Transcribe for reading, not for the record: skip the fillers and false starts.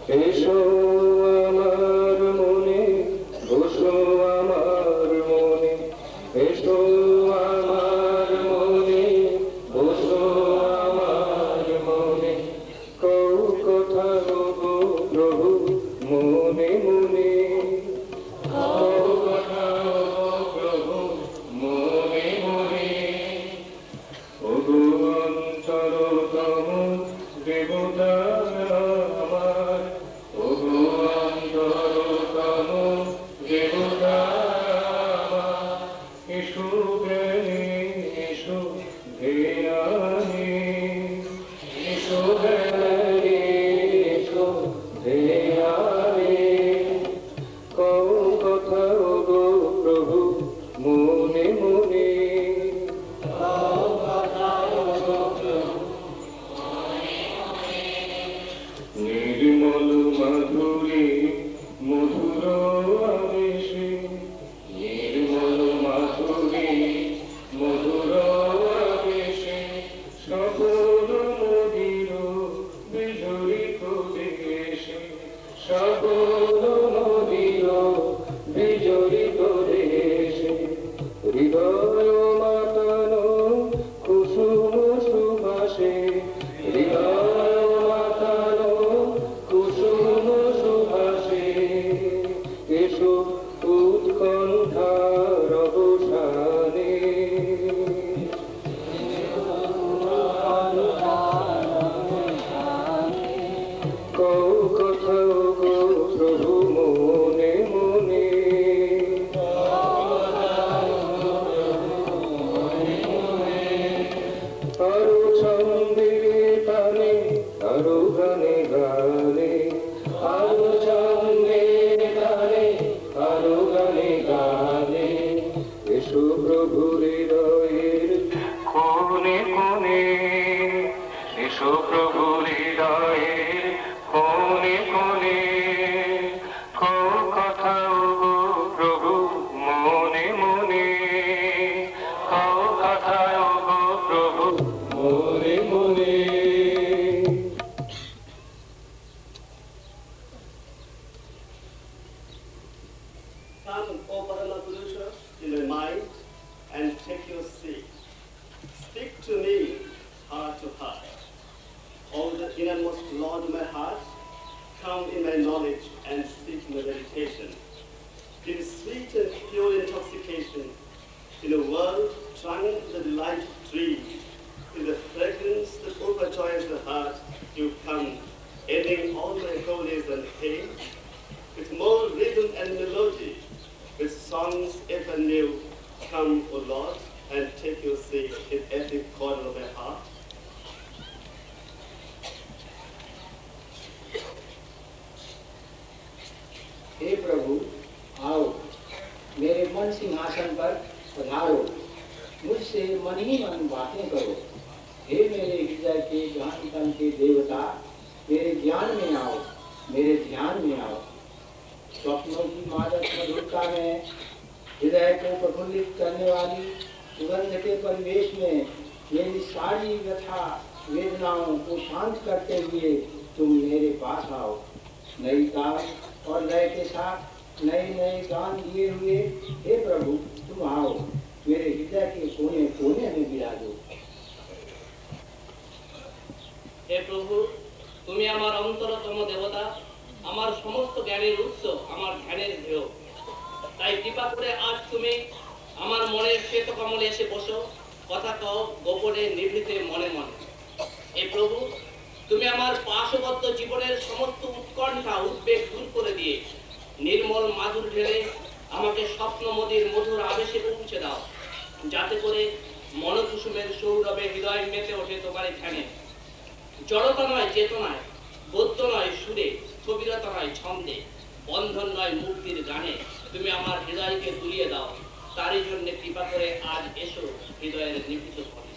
এসো আমার মনে, বসো আমার মনে, এসো আমার মনে, বসো আমার মনে, কও কথা গো প্রভু মনে মনে, কও কথা গো প্রভু মনে মনে, ওগো অন্তরতম দেবতা আমার, ওগো অন্তরতম দেবতা আমার, এসো জ্ঞানে এসো ধ্যানে, এসো জ্ঞানে এসো ধ্যানে, কও কথা গো প্রভু মনে মনে, নির্মল মাধুরী মধুর আবেশে, নির্মল মাধুরী মধুর আবেশে, সকল নদীর বিজড়িত দেশে, সকল নদীর বিজড়িত দেশে, হৃদয় মাতানো কুসুম সুভাষে, হৃদয় মাতানো কুসুম সুভাষে, এসো উৎকণ্ঠার অবসানে, কও কথা গো প্রভু মনে মনে, আরো ছন্দে তানে আরো গানে গানে, আরো ছন্দে তানে আরো গানে গানে, এসো প্রভু হৃদয়ের কোণে কোণে, এসো প্রভু হৃদয়ের কোণে কোণে, কও কথা গো প্রভু মনে মনে, কও কথা গো প্রভু মনে মনে। Come, O Paramapurusha, in my mind and take your seat. Speak to me heart to heart. O the innermost Lord of my heart, come in my knowledge and speak in my meditation. Give sweet and pure intoxication in a world trying the delight of dreams. In the fragrance that overjoys the heart, you come, ending all my holies and pain, with more rhythm and melody, with songs ever new. Come, O Lord, and take your seat in every corner of my heart. हे प्रभु आओ, मेरे मन सिंहासन पर पधारो, मुझसे मन ही मन बातें करो। हे मेरे हृदय के गहनतम के देवता, मेरे ज्ञान में आओ, मेरे ध्यान में आओ। स्वप्नों की मादक मधुरता में हृदय को प्रफुल्लित करने वाली सुगंध के परिवेश में मेरी सारी व्यथा वेदनाओं को शांत करते हुए तुम मेरे पास आओ। नई ताल और लय के साथ नए नए गान दिए हुए हे प्रभु तुम आओ, मेरे हृदय के कोने कोने में विराजो। हे प्रभु, তুমি আমার অন্তরতম দেবতা, আমার সমস্ত জ্ঞানের উৎস, আমার ধ্যানের ধ্যেয়। তাই কৃপা করে আজ তুমি আমার মনের শ্বেত কমলে এসে বসো, কথা কও গোপনে নিভৃতে মনে মনে। হে প্রভু, তুমি আমার পাশবদ্ধ জীবনের সমস্ত উৎকণ্ঠা উদ্বেগ দূর করে দিয়ে নির্মল মাধুর ঢেলে আমাকে স্বপ্নমদির মধুর আবেশে পৌঁছে দাও, যাতে করে মনকুসুমের সৌরভে হৃদয় মেতে ওঠে তোমার ধ্যানে। জড়তা নয় চেতনায়, গদ্য নয় সুরে, স্থবিরতা নয় ছন্দে, বন্ধন নয় মুক্তির গানে তুমি আমার হৃদয়কে তুলিয়ে দাও। তারই জন্য কৃপা করে আজ এসো হৃদয়ের নিভৃত ঘরে।